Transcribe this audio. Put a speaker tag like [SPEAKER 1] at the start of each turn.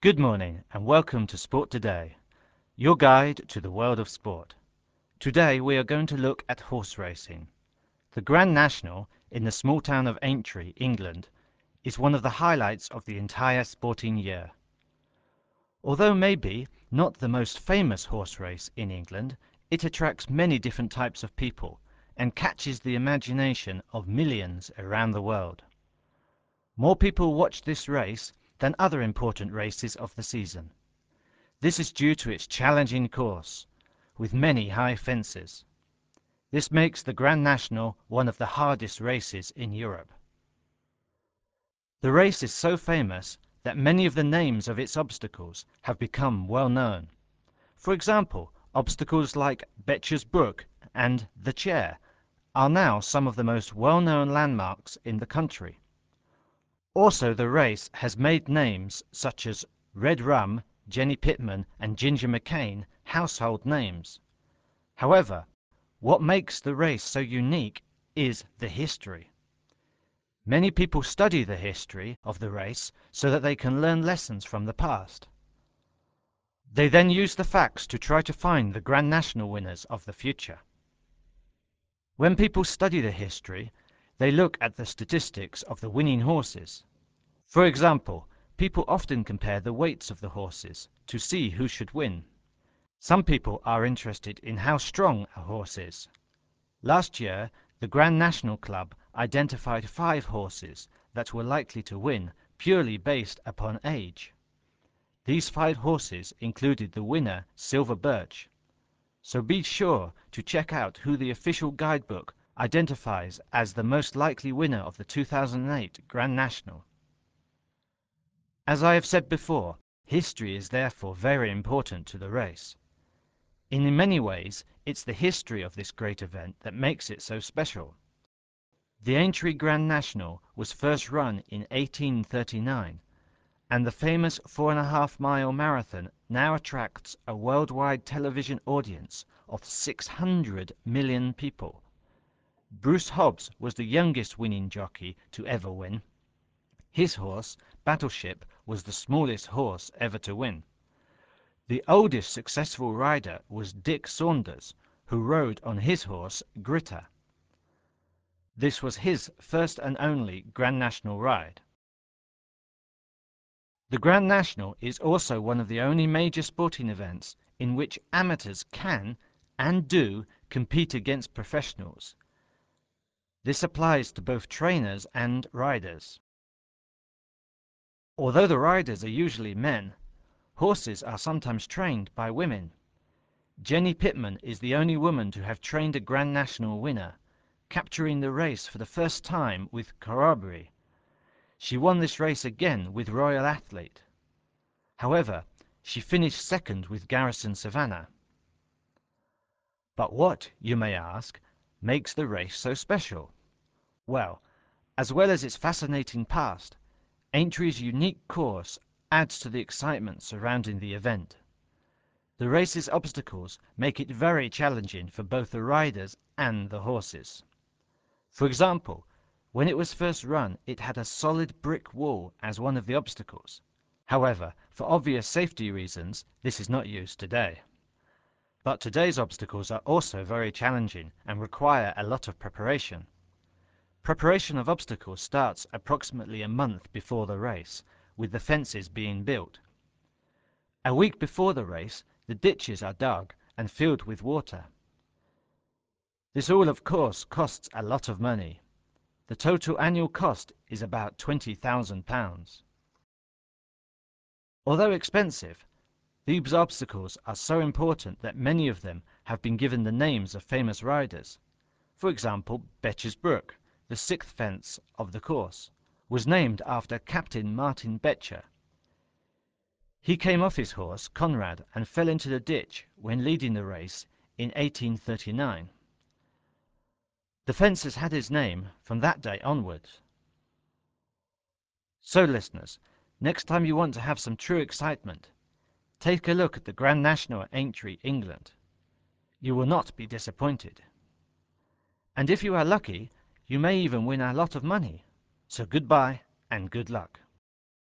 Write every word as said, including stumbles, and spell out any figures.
[SPEAKER 1] Good morning and welcome to Sport Today, your guide to the world of sport. Today we are going to look at horse racing. The Grand National in the small town of Aintree, England, is one of the highlights of the entire sporting year. Although maybe not the most famous horse race in England, it attracts many different types of people and catches the imagination of millions around the world. More people watch this race than other important races of the season. This is due to its challenging course, with many high fences. This makes the Grand National one of the hardest races in Europe. The race is so famous that many of the names of its obstacles have become well known. For example, obstacles like Betcher's Brook and The Chair are now some of the most well-known landmarks in the country. Also, the race has made names such as Red Rum, Jenny Pitman and Ginger McCain household names. However, what makes the race so unique is the history. Many people study the history of the race so that they can learn lessons from the past. They then use the facts to try to find the Grand National winners of the future. When people study the history, they look at the statistics of the winning horses. For example, people often compare the weights of the horses to see who should win. Some people are interested in how strong a horse is. Last year, the Grand National Club identified five horses that were likely to win purely based upon age. These five horses included the winner Silver Birch. So be sure to check out who the official guidebook identifies as the most likely winner of the two thousand eight Grand National. As I have said before, history is therefore very important to the race. In many ways, it's the history of this great event that makes it so special. The Aintree Grand National was first run in eighteen thirty-nine, and the famous four and a half mile marathon now attracts a worldwide television audience of six hundred million people. Bruce Hobbs was the youngest winning jockey to ever win. His horse, Battleship, was the smallest horse ever to win. The oldest successful rider was Dick Saunders, who rode on his horse Gritter. This was his first and only Grand National ride. The Grand National is also one of the only major sporting events in which amateurs can, and do, compete against professionals. This applies to both trainers and riders. Although the riders are usually men, horses are sometimes trained by women. Jenny Pitman is the only woman to have trained a Grand National winner, capturing the race for the first time with Corroboree. She won this race again with Royal Athlete. However, she finished second with Garrison Savannah. But what, you may ask, makes the race so special? Well, as well as its fascinating past, Aintree's unique course adds to the excitement surrounding the event. The race's obstacles make it very challenging for both the riders and the horses. For example, when it was first run, it had a solid brick wall as one of the obstacles. However, for obvious safety reasons, this is not used today. But today's obstacles are also very challenging and require a lot of preparation. Preparation of obstacles starts approximately a month before the race, with the fences being built. A week before the race, the ditches are dug and filled with water. This all, of course, costs a lot of money. The total annual cost is about twenty thousand pounds. Although expensive, these obstacles are so important that many of them have been given the names of famous riders. For example, Betcher's Brook, the sixth fence of the course, was named after Captain Martin Betcher. He came off his horse, Conrad, and fell into the ditch when leading the race in eighteen thirty-nine. The fence has had his name from that day onwards. So, listeners, next time you want to have some true excitement, take a look at the Grand National at Aintree, England. You will not be disappointed. And if you are lucky, you may even win a lot of money. So goodbye and good luck.